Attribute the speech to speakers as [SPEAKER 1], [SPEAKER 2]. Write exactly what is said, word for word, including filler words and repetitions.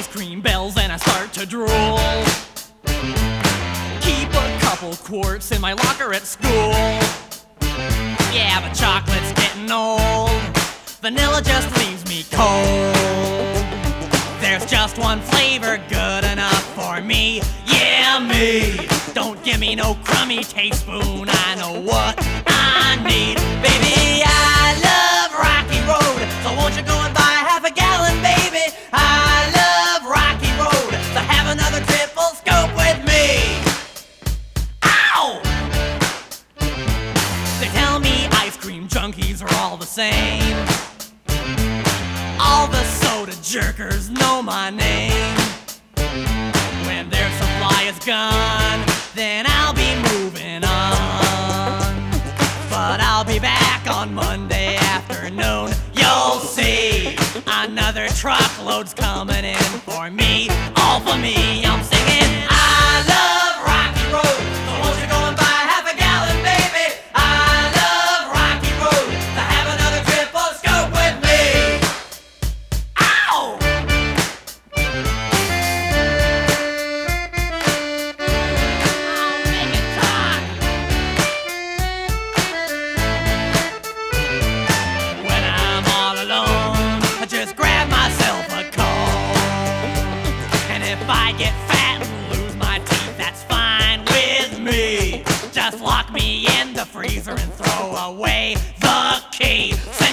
[SPEAKER 1] ice cream bells and I start to drool. Keep a couple quarts in my locker at school. Yeah, but chocolate's getting old. Vanilla just leaves me cold. There's just one flavor good enough for me. Yeah, me. Don't give me no crummy teaspoon. I know what I need. Baby, I love Rocky Road, so won't you go and buy half a gallon, baby? I love Rocky Road, so have another triple scope with me. Ow! They tell me ice cream junkies are all the same. All the soda jerkers know my name. When their supply is gone, then I'll be moving on. But I'll be back on Monday afternoon. You'll see another truckload's coming in for me. All for me, I'm singing I love Rocky Road, so won't you go and buy half a gallon, baby? I love Rocky Road, so have another triple scope with me. Ow! Just grab myself a cold. And if I get fat and lose my teeth, that's fine with me. Just lock me in the freezer and throw away the key.